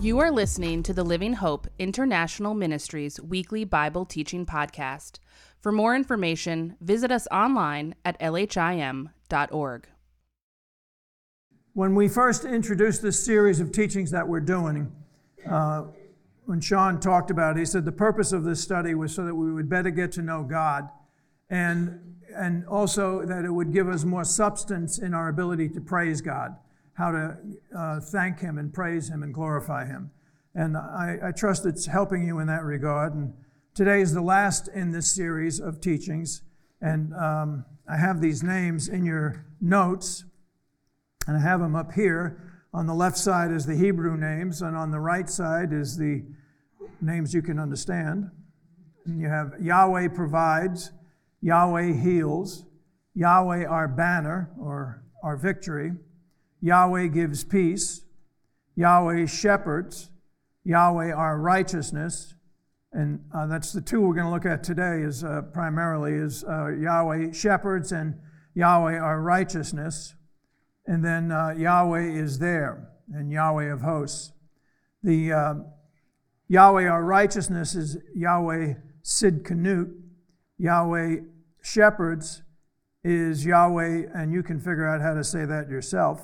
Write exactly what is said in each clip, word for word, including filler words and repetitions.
You are listening to the Living Hope International Ministries weekly Bible teaching podcast. For more information, visit us online at L H I M dot org. When we first introduced this series of teachings that we're doing, uh, when Sean talked about it, he said the purpose of this study was so that we would better get to know God, and, and also that it would give us more substance in our ability to praise God, how to uh, thank Him and praise Him and glorify Him. And I, I trust it's helping you in that regard. And today is the last in this series of teachings. And um, I have these names in your notes, and I have them up here. On the left side is the Hebrew names, and on the right side is the names you can understand. And you have Yahweh provides, Yahweh heals, Yahweh our banner or our victory, Yahweh gives peace, Yahweh shepherds, Yahweh our righteousness, and uh, that's the two we're going to look at today. Is uh, primarily is uh, Yahweh shepherds and Yahweh our righteousness, and then uh, Yahweh is there and Yahweh of hosts. The uh, Yahweh our righteousness is Yahweh Sidkanut. Yahweh shepherds is Yahweh, and you can figure out how to say that yourself.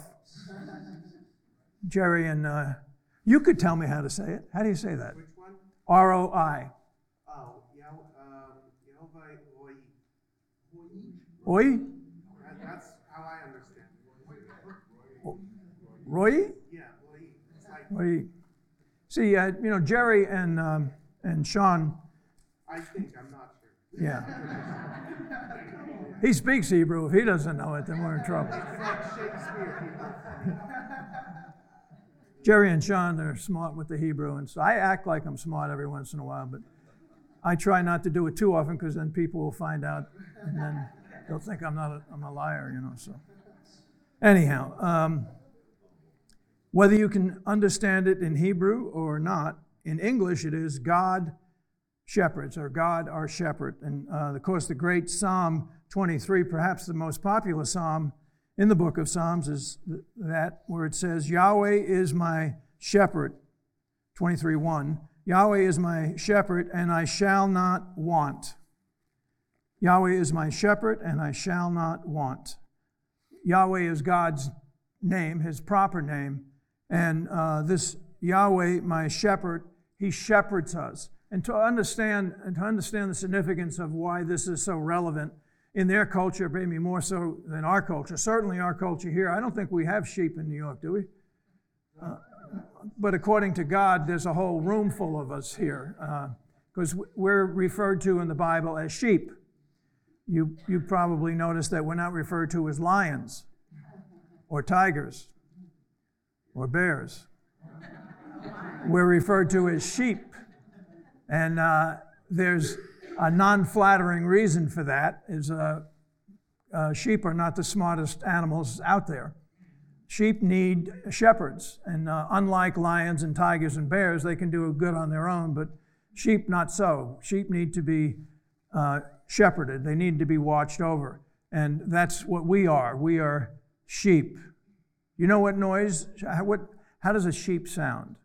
Jerry, and uh, you could tell me how to say it. How do you say that? Which one? R O I. Oh, Yah- um, Yehovah Roy. Oi? That- That's how I understand it. Roy? Yeah, Roy. It's like, Roy. See, uh, you know, Jerry and um, and Sean, I think, I'm not sure. yeah. He speaks Hebrew. If he doesn't know it, then we're in trouble. It's like Shakespeare people. Jerry and Sean, they're smart with the Hebrew, and so I act like I'm smart every once in a while, but I try not to do it too often because then people will find out, and then they'll think I'm not a, I'm a liar, you know. So, anyhow, um, whether you can understand it in Hebrew or not, in English it is God shepherds, or God our shepherd, and uh, of course the great Psalm twenty-three, perhaps the most popular psalm in the book of Psalms, is that where it says, Yahweh is my shepherd, twenty-three one. Yahweh is my shepherd, and I shall not want. Yahweh is my shepherd, and I shall not want. Yahweh is God's name, His proper name, and uh, this Yahweh, my shepherd, He shepherds us. And to understand, and to understand the significance of why this is so relevant, in their culture, maybe more so than our culture, certainly our culture here, I don't think we have sheep in New York, do we? Uh, but according to God, there's a whole room full of us here, because uh, we're referred to in the Bible as sheep. You, you probably noticed that we're not referred to as lions, or tigers, or bears. We're referred to as sheep. And uh, there's a non-flattering reason for that is uh, uh, sheep are not the smartest animals out there. Sheep need shepherds, and uh, unlike lions and tigers and bears, they can do good on their own, but sheep not so. Sheep need to be uh, shepherded. They need to be watched over, and that's what we are. We are sheep. You know what noise, what, how does a sheep sound?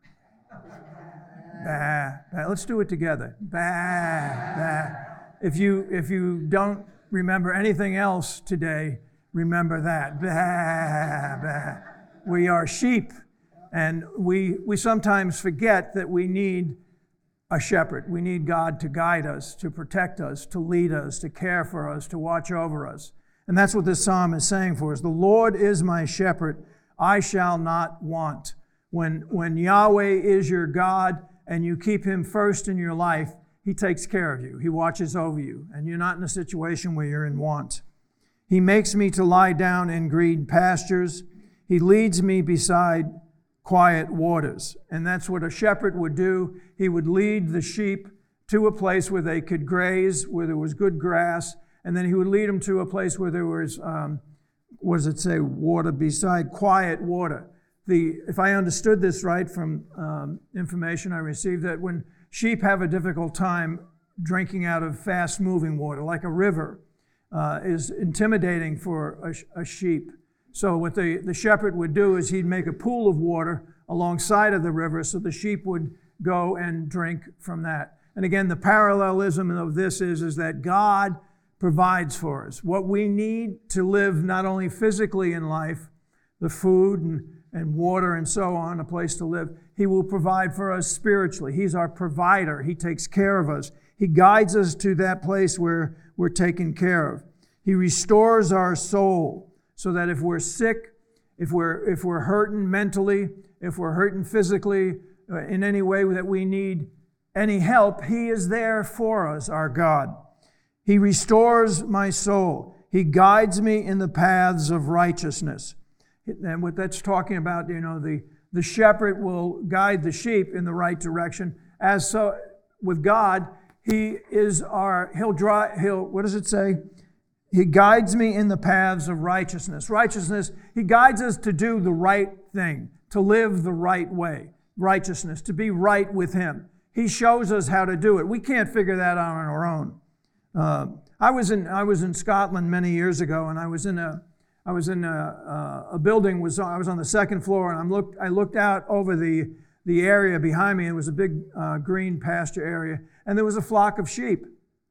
Bah, bah. Let's do it together. Bah, bah. If you if you don't remember anything else today, remember that. Bah, bah. We are sheep, and we we sometimes forget that we need a shepherd. We need God to guide us, to protect us, to lead us, to care for us, to watch over us. And that's what this psalm is saying for us. The Lord is my shepherd, I shall not want. When when Yahweh is your God, and you keep Him first in your life, He takes care of you. He watches over you, and you're not in a situation where you're in want. He makes me to lie down in green pastures. He leads me beside quiet waters. And that's what a shepherd would do. He would lead the sheep to a place where they could graze, where there was good grass, and then He would lead them to a place where there was, um, what does it say, water beside quiet water. The, if I understood this right from um, information I received, that when sheep have a difficult time drinking out of fast-moving water, like a river, uh, is intimidating for a, a sheep. So what the, the shepherd would do is he'd make a pool of water alongside of the river so the sheep would go and drink from that. And again, the parallelism of this is, is that God provides for us what we need to live not only physically in life, the food and, and water and so on, a place to live. He will provide for us spiritually. He's our provider. He takes care of us. He guides us to that place where we're taken care of. He restores our soul so that if we're sick, if we're, if we're hurting mentally, if we're hurting physically, uh, in any way that we need any help, He is there for us, our God. He restores my soul. He guides me in the paths of righteousness. And what that's talking about, you know, the, the shepherd will guide the sheep in the right direction. As so with God, He is our, He'll draw, He'll, what does it say? He guides me in the paths of righteousness. Righteousness, He guides us to do the right thing, to live the right way. Righteousness, to be right with Him. He shows us how to do it. We can't figure that out on our own. Uh, I was in I was in Scotland many years ago, and I was in a I was in a, a, a building. Was I was on the second floor, and I'm looked I looked out over the the area behind me. It was a big uh, green pasture area, and there was a flock of sheep.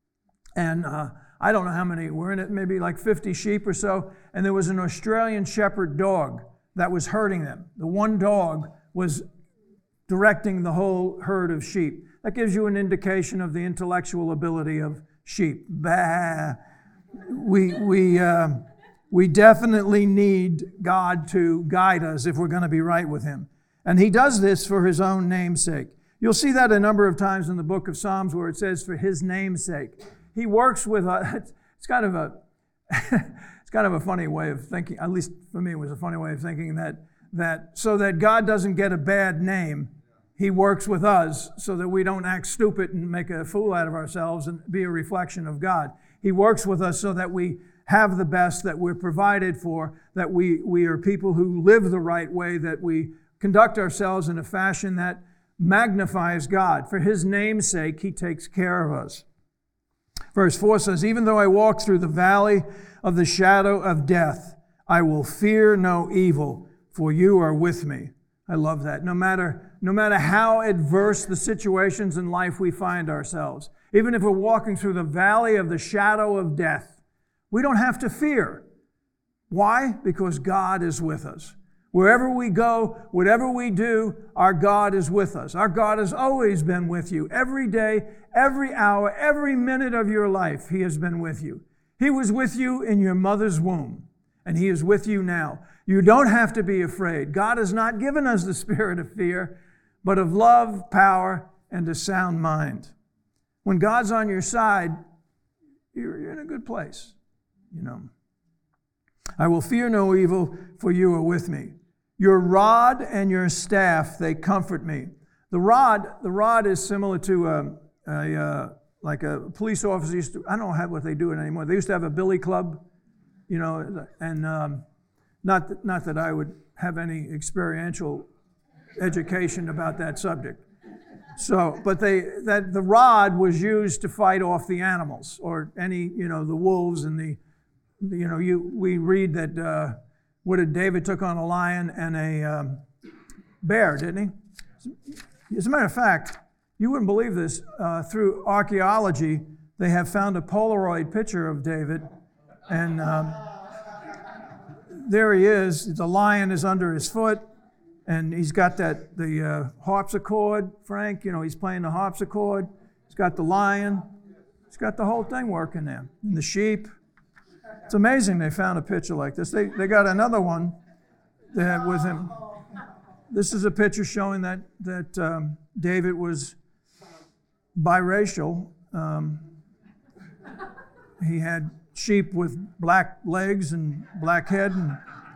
And uh, I don't know how many were in it, maybe like fifty sheep or so. And there was an Australian shepherd dog that was herding them. The one dog was directing the whole herd of sheep. That gives you an indication of the intellectual ability of sheep. Bah. We, we, uh, we definitely need God to guide us if we're going to be right with Him. And He does this for His own name's sake. You'll see that a number of times in the book of Psalms where it says for His name's sake. He works with us. It's kind of a, it's kind of a funny way of thinking, at least for me it was a funny way of thinking that, that so that God doesn't get a bad name, He works with us so that we don't act stupid and make a fool out of ourselves and be a reflection of God. He works with us so that we have the best, that we're provided for, that we, we are people who live the right way, that we conduct ourselves in a fashion that magnifies God. For His name's sake, He takes care of us. Verse four says, even though I walk through the valley of the shadow of death, I will fear no evil, for You are with me. I love that. No matter, no matter how adverse the situations in life we find ourselves, even if we're walking through the valley of the shadow of death, we don't have to fear. Why? Because God is with us. Wherever we go, whatever we do, our God is with us. Our God has always been with you. Every day, every hour, every minute of your life, He has been with you. He was with you in your mother's womb, and He is with you now. You don't have to be afraid. God has not given us the spirit of fear, but of love, power, and a sound mind. When God's on your side, you're in a good place, you know. I will fear no evil, for You are with me. Your rod and Your staff, they comfort me. The rod, the rod is similar to a, a uh, like a police officer used to, I don't know what they do it anymore. They used to have a billy club, you know, and um, not, that, not that I would have any experiential education about that subject. So, but they that the rod was used to fight off the animals or any, you know, the wolves and the, you know, you we read that uh, what did David took on a lion and a um, bear, didn't he? As a matter of fact, you wouldn't believe this. Uh, through archaeology, they have found a Polaroid picture of David, and um, there he is. The lion is under his foot. And he's got that the uh, harpsichord, Frank. You know, he's playing the harpsichord. He's got the lion. He's got the whole thing working there. And the sheep. It's amazing they found a picture like this. They they got another one they had with him. This is a picture showing that that um, David was biracial. Um, he had sheep with black legs and black head and.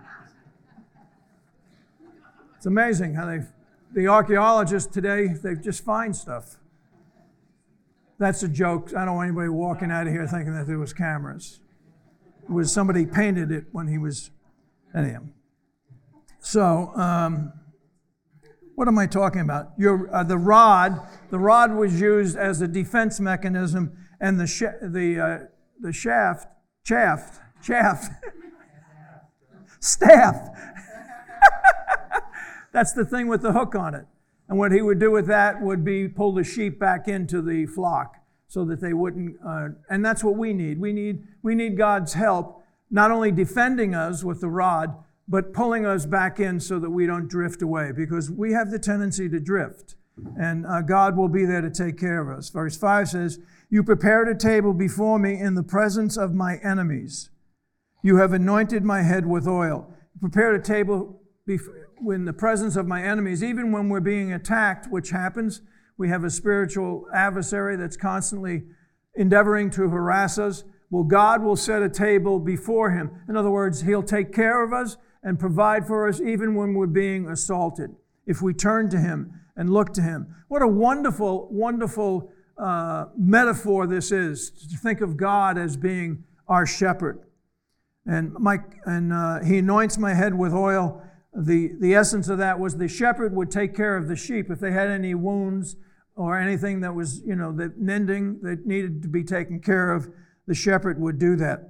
It's amazing how they, the archaeologists today, they just find stuff. That's a joke. I don't want anybody walking out of here thinking that there was cameras. It was somebody painted it when he was, anyhow. So, um, what am I talking about? Your, uh, the rod, the rod was used as a defense mechanism, and the sh- the uh, the shaft, chaff, chaff, staff. that's the thing with the hook on it. And what he would do with that would be pull the sheep back into the flock so that they wouldn't, uh, and that's what we need. We need we need God's help, not only defending us with the rod, but pulling us back in so that we don't drift away, because we have the tendency to drift. And uh, God will be there to take care of us. Verse five says, "You prepared a table before me in the presence of my enemies. You have anointed my head with oil." You prepared a table before in the presence of my enemies. Even when we're being attacked, which happens, we have a spiritual adversary that's constantly endeavoring to harass us. Well, God will set a table before him. In other words, he'll take care of us and provide for us even when we're being assaulted, if we turn to him and look to him. What a wonderful, wonderful uh, metaphor this is, to think of God as being our shepherd. And, my, and uh, he anoints my head with oil. The, the essence of that was the shepherd would take care of the sheep. If they had any wounds or anything that was, you know, that mending that needed to be taken care of, the shepherd would do that.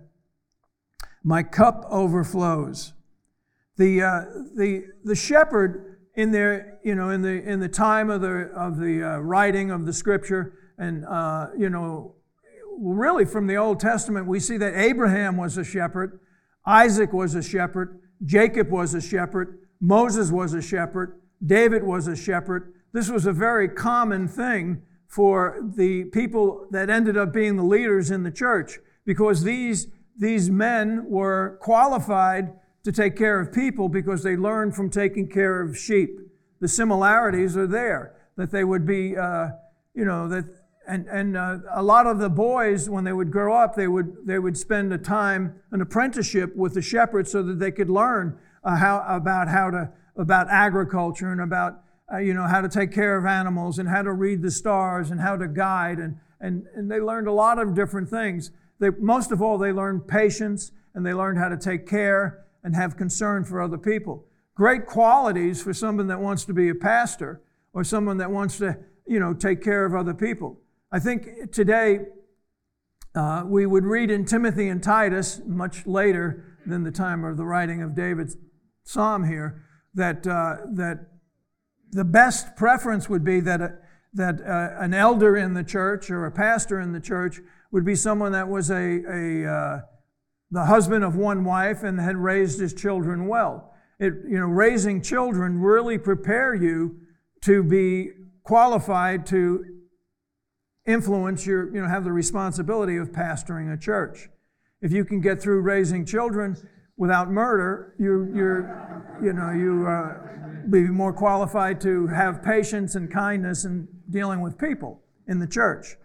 My cup overflows. The uh, the the shepherd in their, you know, in the in the time of the of the uh, writing of the Scripture, and uh, you know, really from the Old Testament, we see that Abraham was a shepherd, Isaac was a shepherd, Jacob was a shepherd, Moses was a shepherd, David was a shepherd. This was a very common thing for the people that ended up being the leaders in the church, because these, these men were qualified to take care of people because they learned from taking care of sheep. The similarities are there, that they would be, uh, you know, that, and, and uh, a lot of the boys, when they would grow up, they would, they would spend a time, an apprenticeship with the shepherd so that they could learn uh, how, about how to, about agriculture and about Uh, you know, how to take care of animals and how to read the stars and how to guide. And, and, and they learned a lot of different things. They, most of all, they learned patience, and they learned how to take care and have concern for other people. Great qualities for someone that wants to be a pastor or someone that wants to, you know, take care of other people. I think today uh, we would read in Timothy and Titus, much later than the time of the writing of David's psalm here, that uh, that the best preference would be that, a, that uh, an elder in the church or a pastor in the church would be someone that was a, a uh, the husband of one wife and had raised his children well. It, you know, raising children really prepare you to be qualified to influence your, you know, have the responsibility of pastoring a church. If you can get through raising children without murder, you, you're, you know, you uh, be more qualified to have patience and kindness in dealing with people in the church.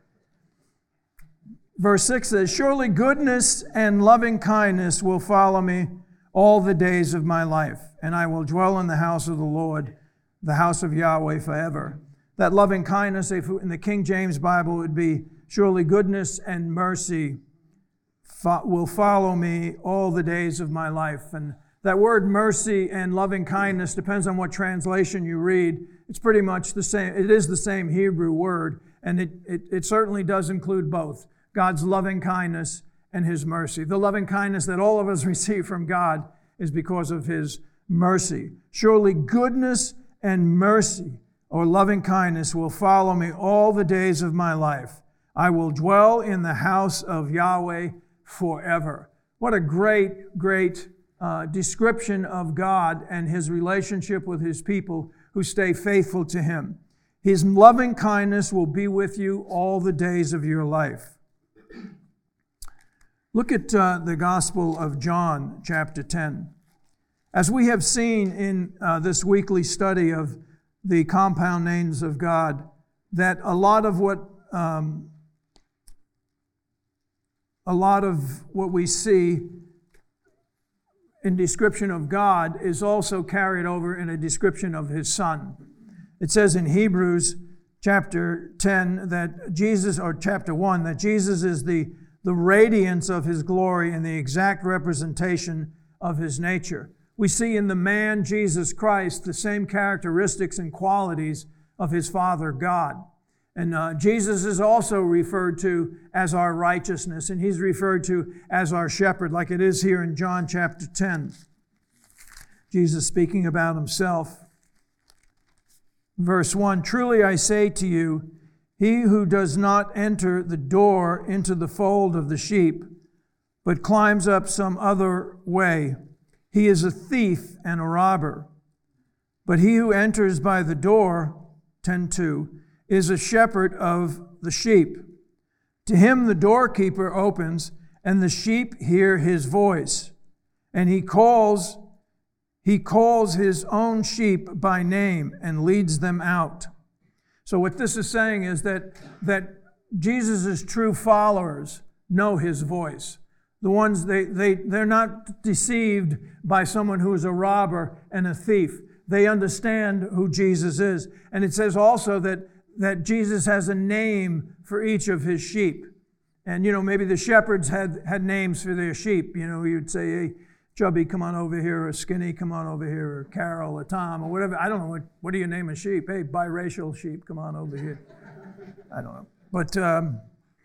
Verse six says, "Surely goodness and loving kindness will follow me all the days of my life, and I will dwell in the house of the Lord, the house of Yahweh forever." That loving kindness, if in the King James Bible, would be, "Surely goodness and mercy will follow me all the days of my life." And that word mercy and loving kindness depends on what translation you read. It's pretty much the same. It is the same Hebrew word, and it, it, it certainly does include both God's loving kindness and His mercy. The loving kindness that all of us receive from God is because of His mercy. "Surely goodness and mercy," or loving kindness, "will follow me all the days of my life. I will dwell in the house of Yahweh forever." What a great, great uh, description of God and His relationship with His people who stay faithful to Him. His loving kindness will be with you all the days of your life. Look at uh, the Gospel of John, chapter ten. As we have seen in uh, this weekly study of the compound names of God, that a lot of what um, a lot of what we see in description of God is also carried over in a description of His Son. It says in Hebrews chapter ten that Jesus, or chapter one, that Jesus is the, the radiance of His glory and the exact representation of His nature. We see in the man Jesus Christ the same characteristics and qualities of His Father God. And uh, Jesus is also referred to as our righteousness, and He's referred to as our shepherd, like it is here in John chapter ten. Jesus speaking about Himself. Verse one, truly I say to you, he who does not enter the door into the fold of the sheep, but climbs up some other way, he is a thief and a robber. But he who enters by the door, ten two, is a shepherd of the sheep. To him the doorkeeper opens, and the sheep hear his voice. And he calls, he calls his own sheep by name and leads them out. So what this is saying is that, that Jesus' true followers know his voice. The ones, they, they, they're not deceived by someone who is a robber and a thief. They understand who Jesus is. And it says also that, that Jesus has a name for each of his sheep. And, you know, maybe the shepherds had, had names for their sheep. You know, you'd say, hey, Chubby, come on over here, or Skinny, come on over here, or Carol, or Tom, or whatever. I don't know, what, what do you name a sheep? Hey, biracial sheep, come on over here. I don't know. But um,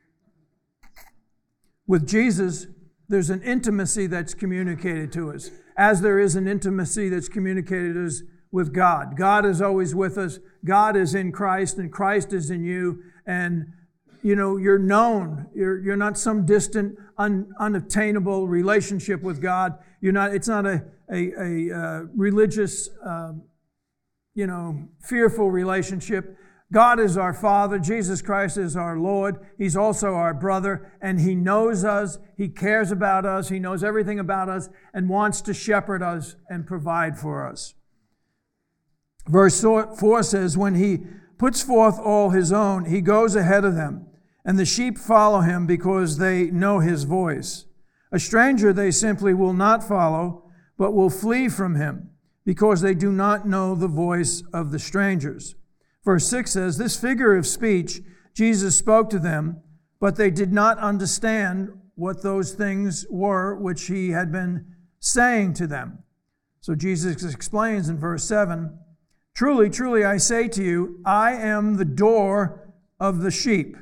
with Jesus, there's an intimacy that's communicated to us, as there is an intimacy that's communicated to us with God. God is always with us. God is in Christ, and Christ is in you. And, you know, you're known. You're, you're not some distant, un, unattainable relationship with God. You're not. It's not a, a, a uh, religious, uh, you know, fearful relationship. God is our Father. Jesus Christ is our Lord. He's also our brother, and He knows us. He cares about us. He knows everything about us and wants to shepherd us and provide for us. Verse four says, when He puts forth all His own, He goes ahead of them, and the sheep follow Him because they know His voice. A stranger they simply will not follow, but will flee from Him because they do not know the voice of the strangers. Verse six says, this figure of speech Jesus spoke to them, but they did not understand what those things were which He had been saying to them. So Jesus explains in verse seven, truly, truly, I say to you, I am the door of the sheep.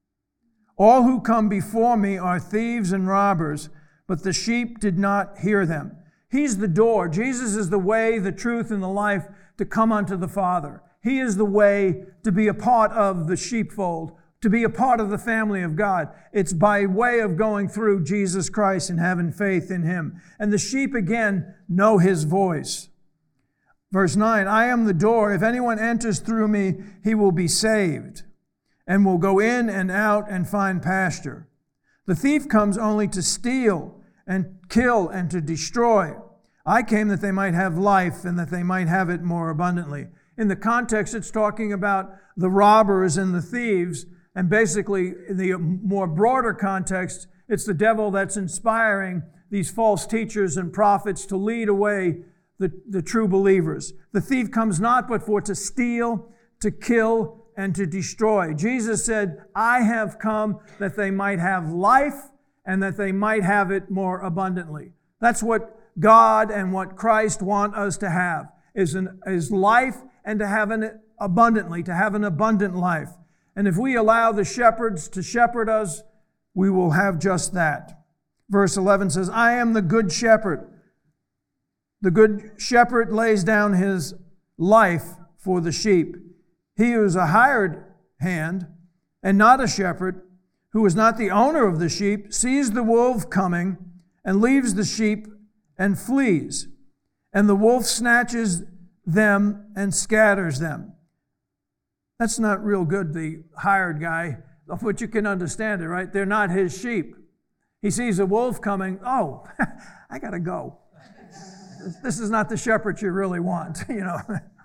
All who come before me are thieves and robbers, but the sheep did not hear them. He's the door. Jesus is the way, the truth, and the life to come unto the Father. He is the way to be a part of the sheepfold, to be a part of the family of God. It's by way of going through Jesus Christ and having faith in Him. And the sheep, again, know His voice. Verse nine, I am the door. If anyone enters through me, he will be saved, and will go in and out and find pasture. The thief comes only to steal and kill and to destroy. I came that they might have life and that they might have it more abundantly. In the context, it's talking about the robbers and the thieves, and basically, in the more broader context, it's the devil that's inspiring these false teachers and prophets to lead away the, the true believers. The thief comes not but for to steal, to kill, and to destroy. Jesus said, I have come that they might have life and that they might have it more abundantly. That's what God and what Christ want us to have, is, an, is life, and to have it abundantly, to have an abundant life. And if we allow the shepherds to shepherd us, we will have just that. Verse eleven says, I am the good shepherd. The good shepherd lays down his life for the sheep. He who is a hired hand and not a shepherd, who is not the owner of the sheep, sees the wolf coming and leaves the sheep and flees. And the wolf snatches them and scatters them. That's not real good, the hired guy, but you can understand it, right? They're not his sheep. He sees a wolf coming. Oh, I got to go. This is not the shepherd you really want, you know.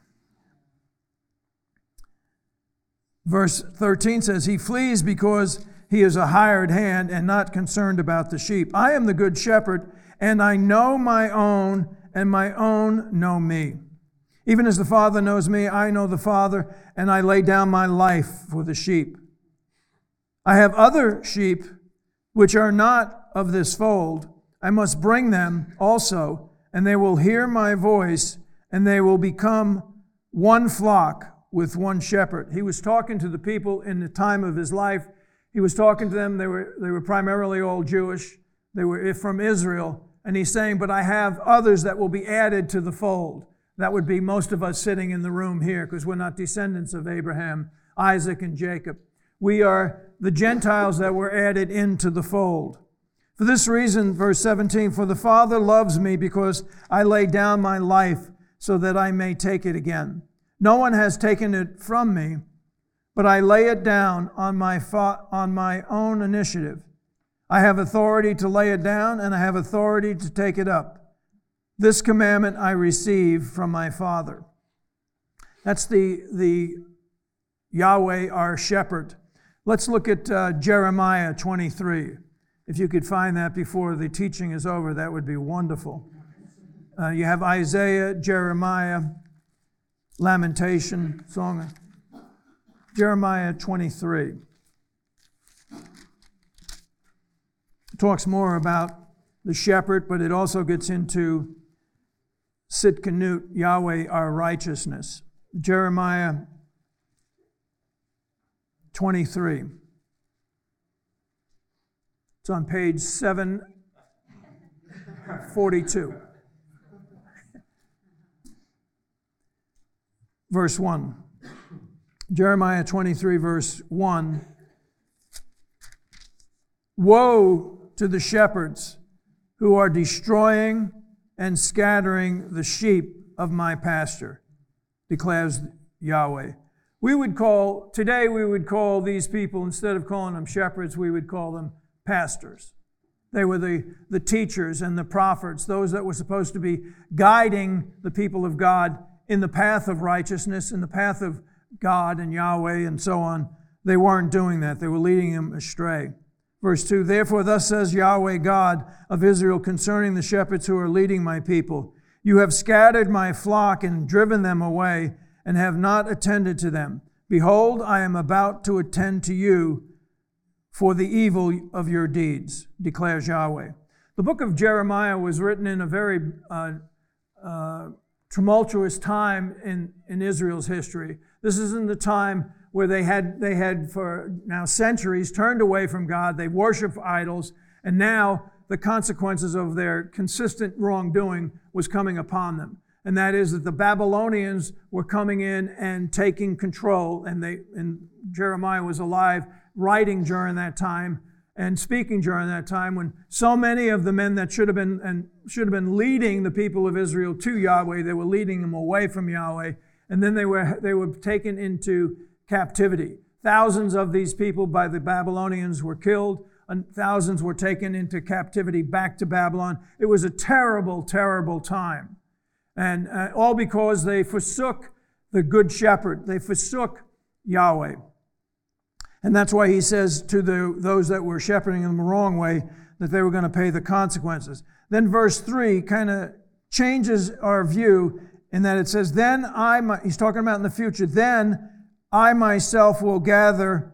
Verse thirteen says, he flees because he is a hired hand and not concerned about the sheep. I am the good shepherd, and I know my own, and my own know me. Even as the Father knows me, I know the Father, and I lay down my life for the sheep. I have other sheep which are not of this fold. I must bring them also, and they will hear my voice, and they will become one flock with one shepherd. He was talking to the people in the time of his life. He was talking to them. They were, they were primarily all Jewish. They were from Israel. And he's saying, but I have others that will be added to the fold. That would be most of us sitting in the room here, because we're not descendants of Abraham, Isaac, and Jacob. We are the Gentiles that were added into the fold. For this reason, verse seventeen, for the Father loves me because I lay down my life so that I may take it again. No one has taken it from me, but I lay it down on my fa- on my own initiative. I have authority to lay it down, and I have authority to take it up. This commandment I receive from my Father. That's the, the Yahweh, our shepherd. Let's look at uh, Jeremiah twenty-three. If you could find that before the teaching is over, that would be wonderful. Uh, you have Isaiah, Jeremiah, Lamentation, Song. Jeremiah twenty-three. It talks more about the shepherd, but it also gets into Sitkanu, Yahweh, our righteousness. Jeremiah twenty-three. It's on page seven forty-two. Verse one. Jeremiah twenty-three, verse one. Woe to the shepherds who are destroying and scattering the sheep of my pasture, declares Yahweh. We would call, today we would call these people, instead of calling them shepherds, we would call them pastors. They were the, the teachers and the prophets, those that were supposed to be guiding the people of God in the path of righteousness, in the path of God and Yahweh and so on. They weren't doing that. They were leading them astray. Verse two, therefore thus says Yahweh God of Israel concerning the shepherds who are leading my people, you have scattered my flock and driven them away and have not attended to them. Behold, I am about to attend to you for the evil of your deeds, declares Yahweh. The book of Jeremiah was written in a very uh, uh, tumultuous time in, in Israel's history. This isn't the time where they had, they had for now centuries turned away from God. They worshiped idols, and now the consequences of their consistent wrongdoing was coming upon them. And that is that the Babylonians were coming in and taking control, and they and Jeremiah was alive, writing during that time and speaking during that time, when so many of the men that should have been and should have been leading the people of Israel to Yahweh, they were leading them away from Yahweh, and then they were they were taken into captivity. Thousands of these people by the Babylonians were killed, and thousands were taken into captivity back to Babylon. It was a terrible, terrible time. And uh, all because they forsook the good shepherd. They forsook Yahweh. And that's why he says to the, those that were shepherding them the wrong way that they were going to pay the consequences. Then verse three kind of changes our view in that it says, then I, he's talking about in the future, then I myself will gather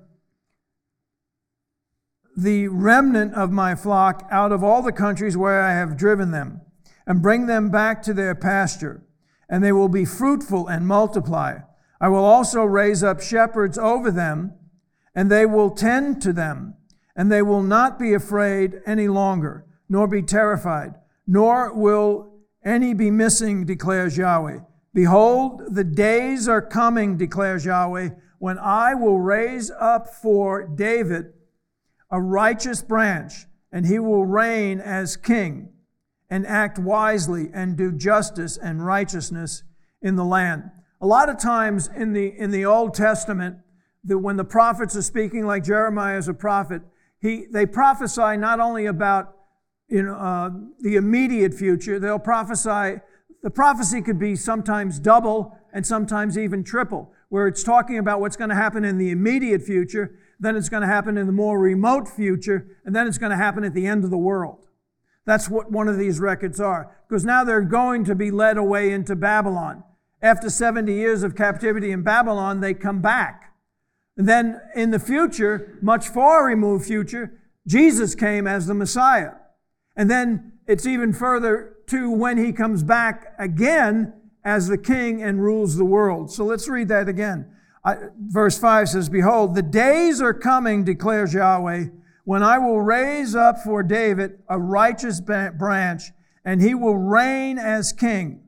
the remnant of my flock out of all the countries where I have driven them, and bring them back to their pasture, and they will be fruitful and multiply. I will also raise up shepherds over them, and they will tend to them, and they will not be afraid any longer, nor be terrified, nor will any be missing, declares Yahweh. Behold, the days are coming, declares Yahweh, when I will raise up for David a righteous branch, and he will reign as king, and act wisely, and do justice and righteousness in the land. A lot of times in the in the Old Testament, that when the prophets are speaking, like Jeremiah is a prophet, he they prophesy not only about you know uh, the immediate future. They'll prophesy. The prophecy could be sometimes double and sometimes even triple, where it's talking about what's going to happen in the immediate future, then it's going to happen in the more remote future, and then it's going to happen at the end of the world. That's what one of these records are. Because now they're going to be led away into Babylon. After seventy years of captivity in Babylon, they come back. And then in the future, much far removed future, Jesus came as the Messiah. And then it's even further to when he comes back again as the king and rules the world. So let's read that again. I, verse five says, behold, the days are coming, declares Yahweh, when I will raise up for David a righteous branch, and he will reign as king,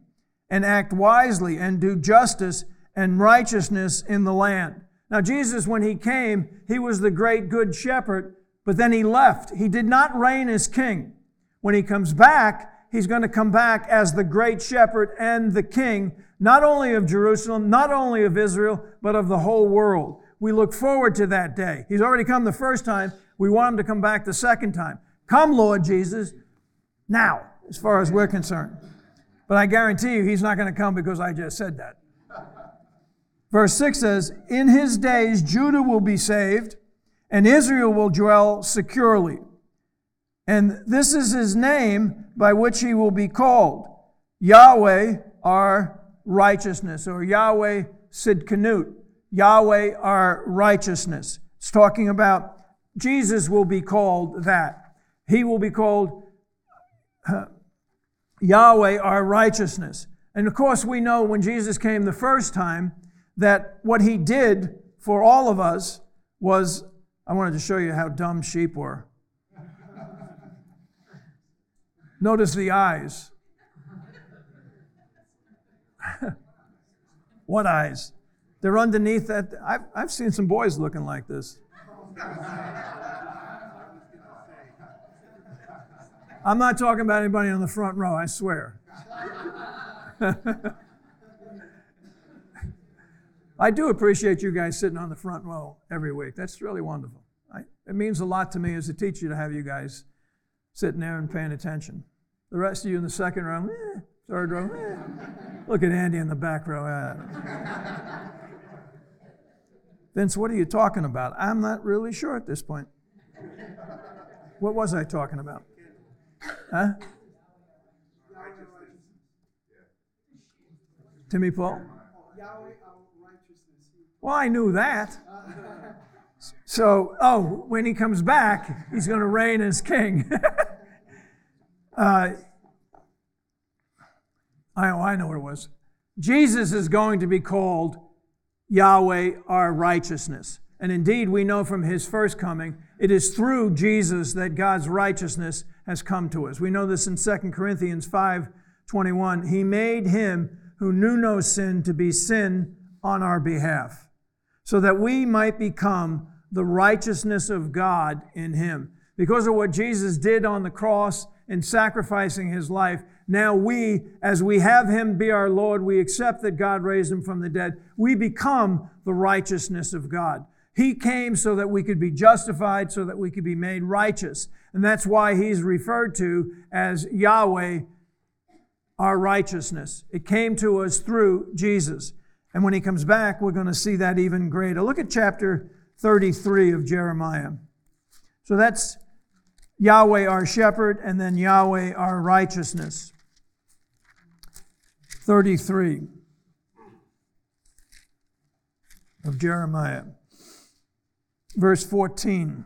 and act wisely and do justice and righteousness in the land. Now, Jesus, when he came, he was the great good shepherd, but then he left. He did not reign as king. When he comes back, he's going to come back as the great shepherd and the king, not only of Jerusalem, not only of Israel, but of the whole world. We look forward to that day. He's already come the first time. We want him to come back the second time. Come, Lord Jesus, now, as far as we're concerned. But I guarantee you he's not going to come because I just said that. Verse six says, in his days Judah will be saved, and Israel will dwell securely. And this is his name by which he will be called, Yahweh our righteousness, or Yahweh Sidkanut, Yahweh our righteousness. It's talking about Jesus will be called that. He will be called uh, Yahweh our righteousness. And of course we know when Jesus came the first time that what he did for all of us was, I wanted to show you how dumb sheep were. Notice the eyes. What eyes? They're underneath that. I've, I've seen some boys looking like this. I'm not talking about anybody on the front row, I swear. I do appreciate you guys sitting on the front row every week. That's really wonderful. I, it means a lot to me as a teacher to have you guys sitting there and paying attention. The rest of you in the second row, eh, third row, eh. Look at Andy in the back row. Eh. Vince, what are you talking about? I'm not really sure at this point. What was I talking about? Huh? Timmy Paul? Well, I knew that. So, oh, when he comes back, he's going to reign as king. uh, I, oh, I know what it was. Jesus is going to be called Yahweh our righteousness. And indeed, we know from his first coming, it is through Jesus that God's righteousness has come to us. We know this in Second Corinthians five twenty-one. He made him who knew no sin to be sin on our behalf, so that we might become the righteousness of God in him. Because of what Jesus did on the cross in sacrificing his life, now we, as we have him be our Lord, we accept that God raised him from the dead. We become the righteousness of God. He came so that we could be justified, so that we could be made righteous. And that's why he's referred to as Yahweh, our righteousness. It came to us through Jesus. And when he comes back, we're going to see that even greater. Look at chapter thirty-three of Jeremiah. So that's Yahweh our shepherd, and then Yahweh our righteousness. thirty-three of Jeremiah. Verse fourteen.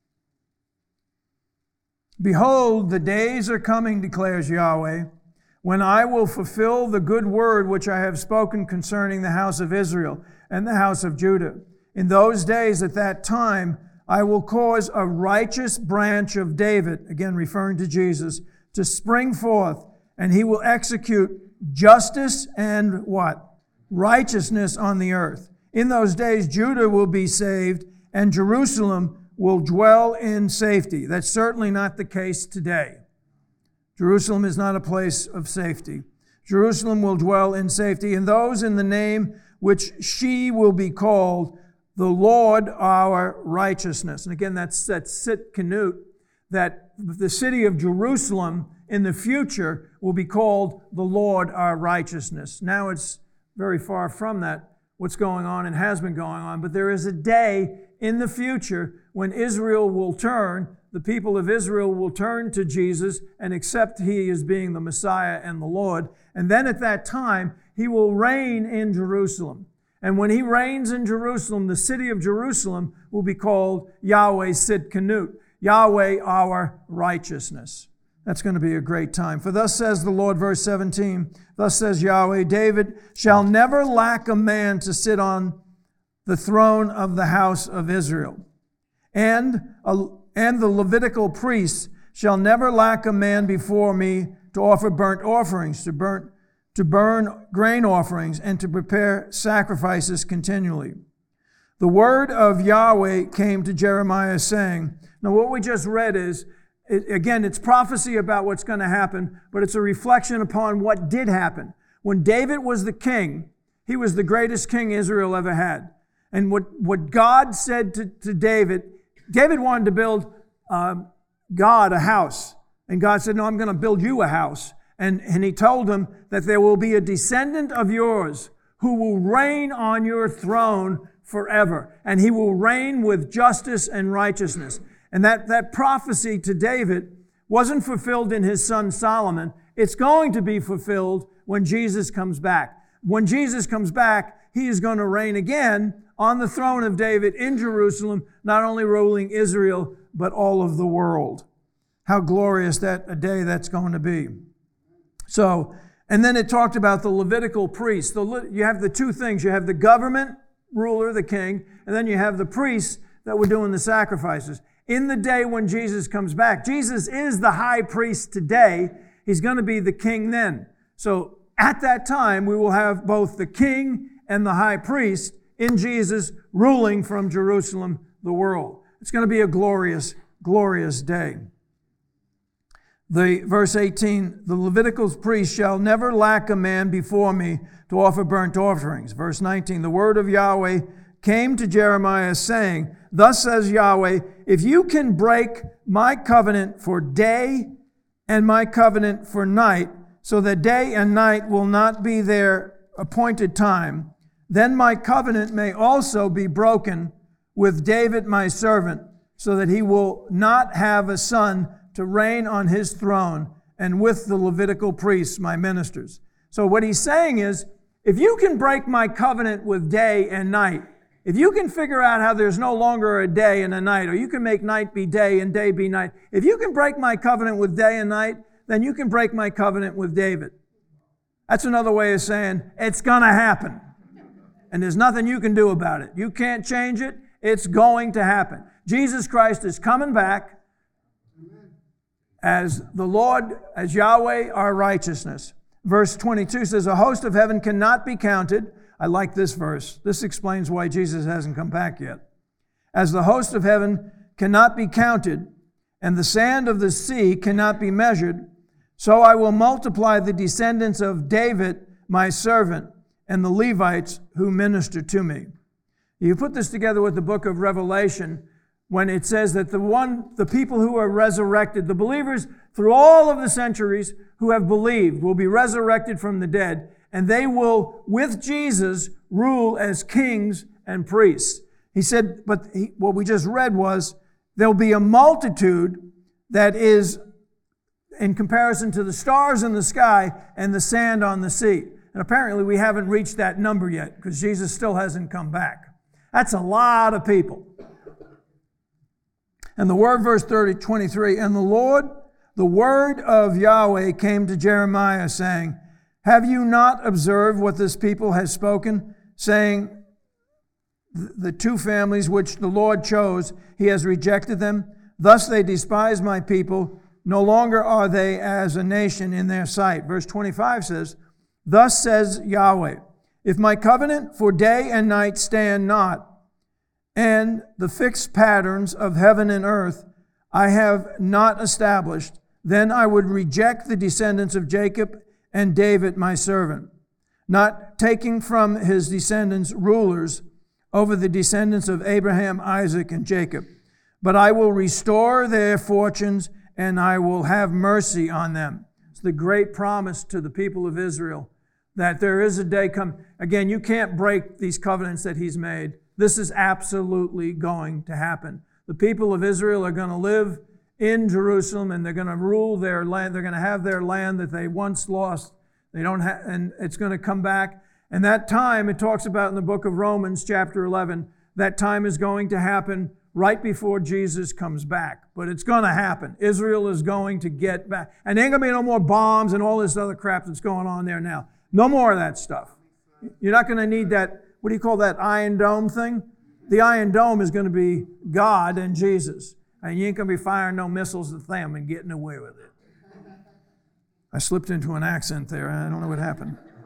Behold, the days are coming, declares Yahweh, when I will fulfill the good word which I have spoken concerning the house of Israel and the house of Judah. In those days, at that time, I will cause a righteous branch of David, again referring to Jesus, to spring forth, and he will execute justice and what? Righteousness on the earth. In those days, Judah will be saved, and Jerusalem will dwell in safety. That's certainly not the case today. Jerusalem is not a place of safety. Jerusalem will dwell in safety, and those in the name which she will be called, the Lord our righteousness. And again, that's that sit canute, that the city of Jerusalem in the future will be called the Lord our righteousness. Now it's very far from that, what's going on and has been going on, but there is a day in the future when Israel will turn, the people of Israel will turn to Jesus and accept he as being the Messiah and the Lord. And then at that time, he will reign in Jerusalem. And when he reigns in Jerusalem, the city of Jerusalem will be called Yahweh Sidkanut, Yahweh our righteousness. That's going to be a great time. For thus says the Lord, verse seventeen, thus says Yahweh, David shall never lack a man to sit on the throne of the house of Israel. And, a, and the Levitical priests shall never lack a man before me to offer burnt offerings, to burnt to burn grain offerings, and to prepare sacrifices continually. The word of Yahweh came to Jeremiah saying, now what we just read is, it, again, it's prophecy about what's going to happen, but it's a reflection upon what did happen. When David was the king, he was the greatest king Israel ever had. And what, what God said to, to David, David wanted to build uh, God a house. And God said, no, I'm going to build you a house. And, and he told him that there will be a descendant of yours who will reign on your throne forever. And he will reign with justice and righteousness. And that, that prophecy to David wasn't fulfilled in his son Solomon. It's going to be fulfilled when Jesus comes back. When Jesus comes back, he is going to reign again on the throne of David in Jerusalem, not only ruling Israel, but all of the world. How glorious that a day that's going to be. So, and then it talked about the Levitical priests. The, you have the two things. You have the government ruler, the king, and then you have the priests that were doing the sacrifices. In the day when Jesus comes back, Jesus is the high priest today. He's going to be the king then. So at that time, we will have both the king and the high priest in Jesus ruling from Jerusalem, the world. It's going to be a glorious, glorious day. The verse eighteen, the Levitical priest shall never lack a man before me to offer burnt offerings. Verse nineteen, the word of Yahweh came to Jeremiah saying, thus says Yahweh, if you can break my covenant for day and my covenant for night, so that day and night will not be their appointed time, then my covenant may also be broken with David my servant, so that he will not have a son to reign on his throne, and with the Levitical priests, my ministers. So what he's saying is, if you can break my covenant with day and night, if you can figure out how there's no longer a day and a night, or you can make night be day and day be night, if you can break my covenant with day and night, then you can break my covenant with David. That's another way of saying, it's going to happen. And there's nothing you can do about it. You can't change it. It's going to happen. Jesus Christ is coming back as the Lord, as Yahweh, our righteousness. Verse twenty-two says, a host of heaven cannot be counted. I like this verse. This explains why Jesus hasn't come back yet. As the host of heaven cannot be counted, and the sand of the sea cannot be measured, so I will multiply the descendants of David, my servant, and the Levites who minister to me. You put this together with the book of Revelation, when it says that the one, the people who are resurrected, the believers through all of the centuries who have believed, will be resurrected from the dead, and they will, with Jesus, rule as kings and priests. He said, but he, what we just read was, there'll be a multitude that is in comparison to the stars in the sky and the sand on the sea. And apparently we haven't reached that number yet, because Jesus still hasn't come back. That's a lot of people. And the word, verse thirty, twenty-three, and the Lord, the word of Yahweh came to Jeremiah saying, have you not observed what this people has spoken, saying, the two families which the Lord chose, he has rejected them. Thus they despise my people. No longer are they as a nation in their sight. Verse twenty-five says, thus says Yahweh, if my covenant for day and night stand not, and the fixed patterns of heaven and earth I have not established, then I would reject the descendants of Jacob and David my servant, not taking from his descendants rulers over the descendants of Abraham, Isaac, and Jacob. But I will restore their fortunes, and I will have mercy on them. It's the great promise to the people of Israel, that there is a day come. Again, you can't break these covenants that he's made. This is absolutely going to happen. The people of Israel are going to live in Jerusalem, and they're going to rule their land. They're going to have their land that they once lost. They don't have, and it's going to come back. And that time, it talks about in the book of Romans, chapter eleven, that time is going to happen right before Jesus comes back. But it's going to happen. Israel is going to get back. And there ain't going to be no more bombs and all this other crap that's going on there now. No more of that stuff. You're not going to need that, what do you call that, Iron Dome thing? The Iron Dome is going to be God and Jesus. And you ain't going to be firing no missiles at them and getting away with it. I slipped into an accent there. I don't know what happened.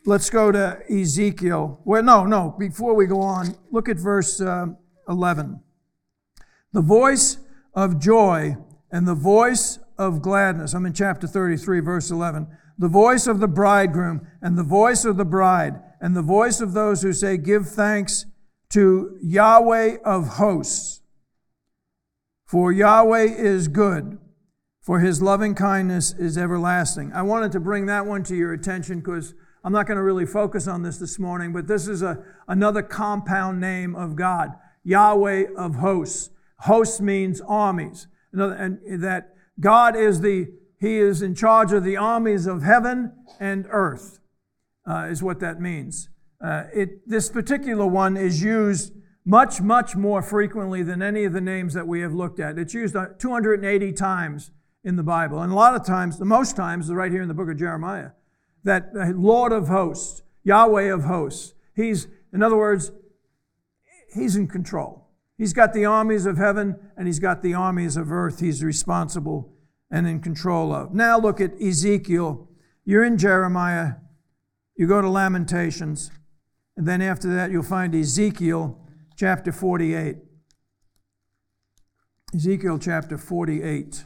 let's go to Ezekiel. Well, no, no, before we go on, look at verse uh, eleven. The voice of joy and the voice of gladness. I'm in chapter thirty-three, verse eleven. The voice of the bridegroom and the voice of the bride and the voice of those who say, give thanks to Yahweh of hosts. For Yahweh is good, for his loving kindness is everlasting. I wanted to bring that one to your attention because I'm not going to really focus on this this morning, but this is a, another compound name of God, Yahweh of hosts. Hosts means armies. Another, and that God is the, he is in charge of the armies of heaven and earth, uh, is what that means. Uh, it, this particular one is used much, much more frequently than any of the names that we have looked at. It's used two hundred eighty times in the Bible. And a lot of times, the most times, right here in the book of Jeremiah, that uh, Lord of hosts, Yahweh of hosts. He's, in other words, he's in control. He's got the armies of heaven and he's got the armies of earth he's responsible and in control of. Now look at Ezekiel. You're in Jeremiah. You go to Lamentations. And then after that, you'll find Ezekiel chapter forty-eight. Ezekiel chapter forty-eight.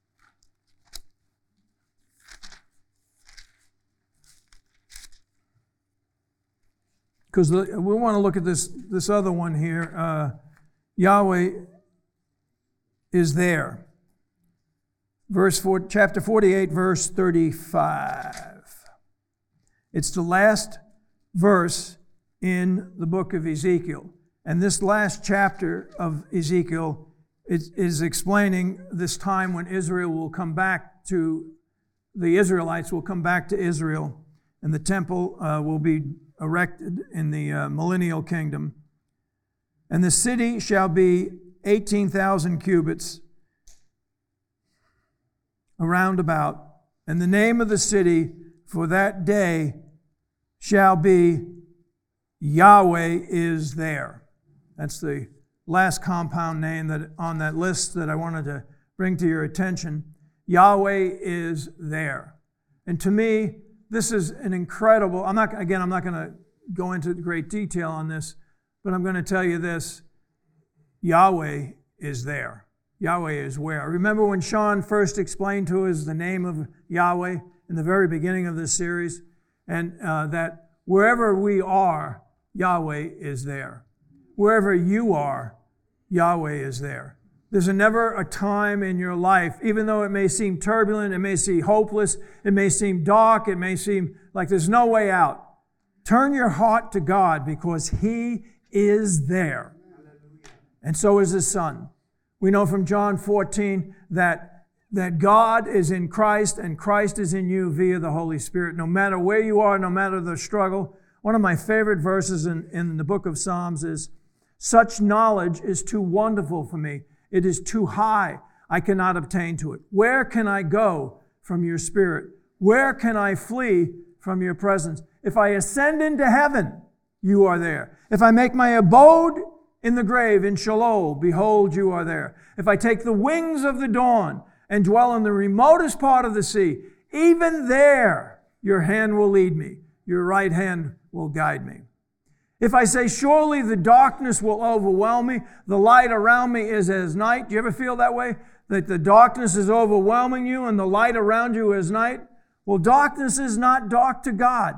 Because we want to look at this, this other one here. Uh, Yahweh is there. Verse four, chapter forty-eight, verse thirty-five. It's the last verse in the book of Ezekiel. And this last chapter of Ezekiel is, is explaining this time when Israel will come back to, the Israelites will come back to Israel, and the temple uh, will be erected in the uh, millennial kingdom. And the city shall be eighteen thousand cubits around about. And the name of the city for that day shall be Yahweh is there. That's the last compound name that on that list that I wanted to bring to your attention. Yahweh is there. And to me, this is an incredible, I'm not, again, I'm not going to go into great detail on this, but I'm going to tell you this. Yahweh is there. Yahweh is where. Remember when Sean first explained to us the name of Yahweh in the very beginning of this series? And uh, that wherever we are, Yahweh is there. Wherever you are, Yahweh is there. There's never a time in your life, even though it may seem turbulent, it may seem hopeless, it may seem dark, it may seem like there's no way out. Turn your heart to God because He is there. And so is His Son. We know from John fourteen that, that God is in Christ and Christ is in you via the Holy Spirit. No matter where you are, no matter the struggle. One of my favorite verses in, in the book of Psalms is, such knowledge is too wonderful for me. It is too high. I cannot obtain to it. Where can I go from your Spirit? Where can I flee from your presence? If I ascend into heaven, you are there. If I make my abode in the grave, in Sheol, behold, you are there. If I take the wings of the dawn and dwell in the remotest part of the sea, even there your hand will lead me. Your right hand will guide me. If I say, surely the darkness will overwhelm me, the light around me is as night. Do you ever feel that way? That the darkness is overwhelming you and the light around you is night? Well, darkness is not dark to God.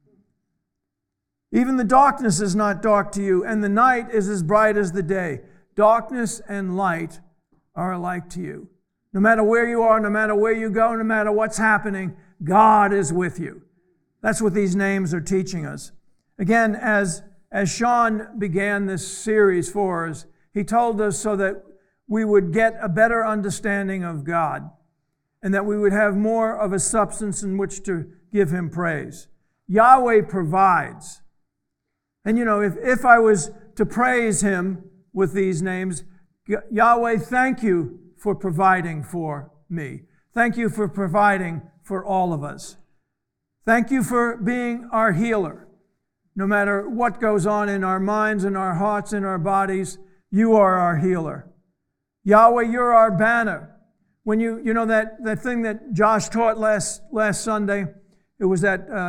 Even the darkness is not dark to you, and the night is as bright as the day. Darkness and light are alike to you. No matter where you are, no matter where you go, no matter what's happening, God is with you. That's what these names are teaching us. Again, as, as Sean began this series for us, he told us so that we would get a better understanding of God and that we would have more of a substance in which to give Him praise. Yahweh provides. And you know, if, if I was to praise Him with these names, Yahweh, thank you for providing for me. Thank you for providing for all of us. Thank you for being our healer. No matter what goes on in our minds and our hearts and our bodies, you are our healer. Yahweh, you're our banner. When you, you know that, that thing that Josh taught last, last Sunday, it was that uh,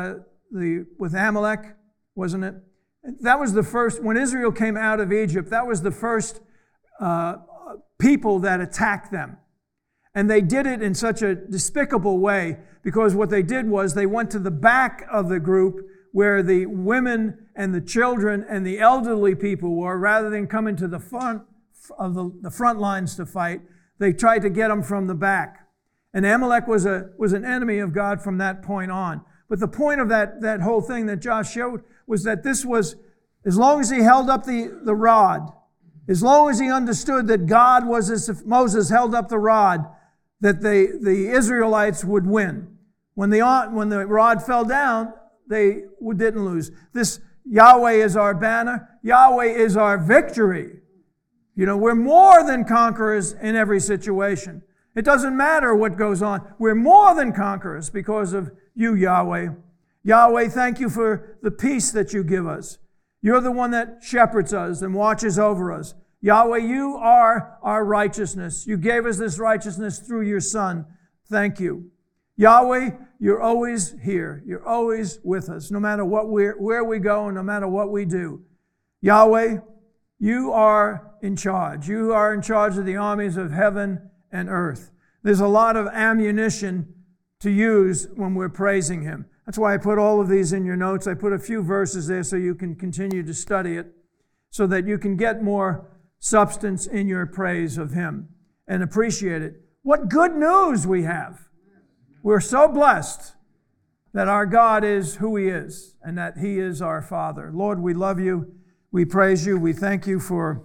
the with Amalek, wasn't it? That was the first, when Israel came out of Egypt, that was the first uh, people that attacked them. And they did it in such a despicable way, because what they did was they went to the back of the group where the women and the children and the elderly people were, rather than coming to the front of the, the front lines to fight. They tried to get them from the back. And Amalek was a was an enemy of God from that point on. But the point of that, that whole thing that Josh showed was that this was, as long as he held up the, the rod, as long as he understood that God was, as if Moses held up the rod, that they, the Israelites would win. When the, when the rod fell down, they didn't lose. This Yahweh is our banner. Yahweh is our victory. You know, we're more than conquerors in every situation. It doesn't matter what goes on. We're more than conquerors because of you, Yahweh. Yahweh, thank you for the peace that you give us. You're the one that shepherds us and watches over us. Yahweh, you are our righteousness. You gave us this righteousness through your Son. Thank you. Yahweh, you're always here. You're always with us, no matter what we're, where we go and no matter what we do. Yahweh, you are in charge. You are in charge of the armies of heaven and earth. There's a lot of ammunition to use when we're praising Him. That's why I put all of these in your notes. I put a few verses there so you can continue to study it, so that you can get more substance in your praise of Him and appreciate it. What good news we have. We're so blessed that our God is who He is and that He is our Father. Lord, we love you. We praise you. We thank you for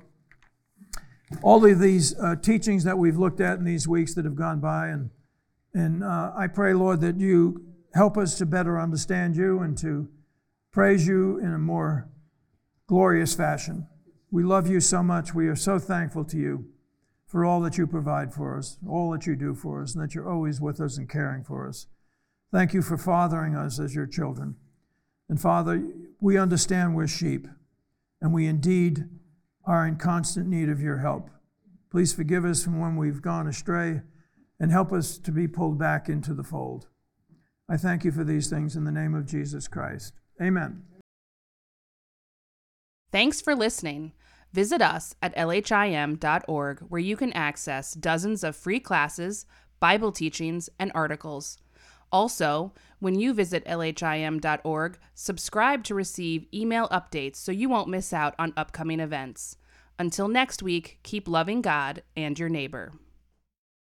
all of these uh, teachings that we've looked at in these weeks that have gone by. And, and uh, I pray, Lord, that you help us to better understand you and to praise you in a more glorious fashion. We love you so much. We are so thankful to you for all that you provide for us, all that you do for us, and that you're always with us and caring for us. Thank you for fathering us as your children. And Father, we understand we're sheep, and we indeed are in constant need of your help. Please forgive us from when we've gone astray and help us to be pulled back into the fold. I thank you for these things in the name of Jesus Christ. Amen. Thanks for listening. Visit us at L H I M dot org, where you can access dozens of free classes, Bible teachings, and articles. Also, when you visit L H I M dot org, subscribe to receive email updates so you won't miss out on upcoming events. Until next week, keep loving God and your neighbor.